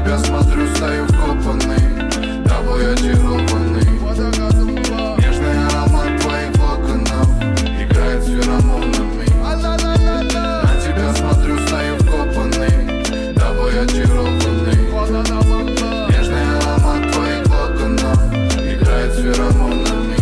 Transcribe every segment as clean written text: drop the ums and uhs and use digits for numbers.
тебя смотрю, стою вкопанный, тобой очарованный. Нежный аромат твоих локонов играет с феромонами. На тебя смотрю, стою вкопанный, тобой очарованный. Нежный аромат твоих локонов играет с феромонами.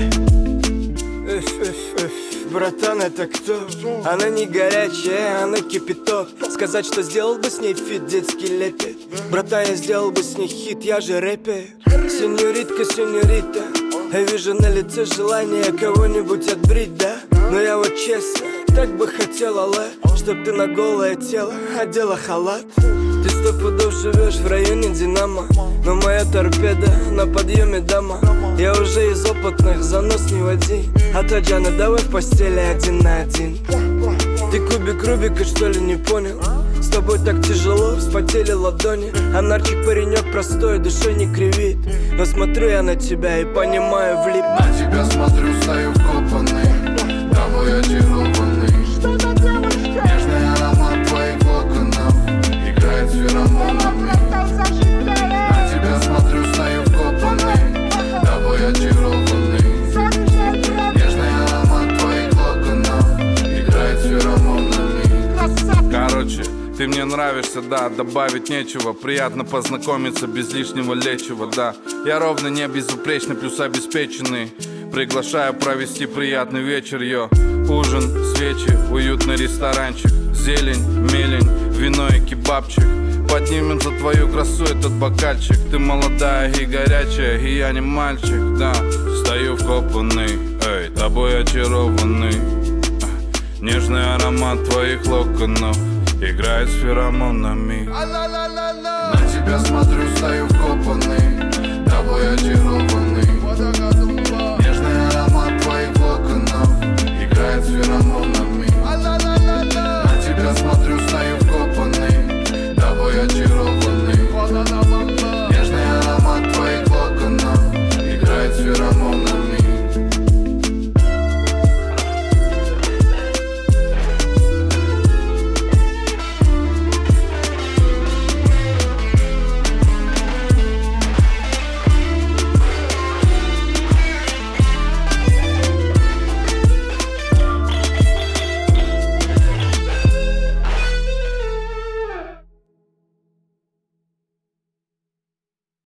Братан, это кто? Она не горячая, она кипяток. Сказать, что сделал бы с ней фит, детский лепет. Братан, я сделал бы с ней хит, я же рэпер. Сеньоритка, сеньорита, я вижу на лице желание кого-нибудь отбрить, да? Но я вот честно, так бы хотела, чтоб ты на голое тело одела халат. Ты 100 пудов живешь в районе Динамо, но моя торпеда на подъеме, дама. Я уже из опытных, занос не води. А то, Джана, давай в постели 1 на 1. Ты кубик Рубика, что ли, не понял? С тобой так тяжело, вспотели ладони. А нарчик паренек простой, душой не кривит. Но смотрю я на тебя и понимаю, влип. На тебя смотрю, стою вкопанный, тобой очарованный. Нежный аромат твоих локонов играет с феромонами. На тебя смотрю, стою вкопанный, тобой очарованный. Нежный аромат твоих локонов играет с феромонами. Короче, ты мне нравишься, да, добавить нечего. Приятно познакомиться без лишнего лечива, да. Я ровно не безупречный, плюс обеспеченный. Приглашаю провести приятный вечер, йо. Ужин, свечи, уютный ресторанчик. Зелень, мелень, вино и кебабчик. Поднимем за твою красу этот бокальчик. Ты молодая и горячая, и я не мальчик, да. Стою вкопанный, эй, тобой очарованный. Нежный аромат твоих локонов играет с феромонами. На тебя смотрю, стою вкопанный,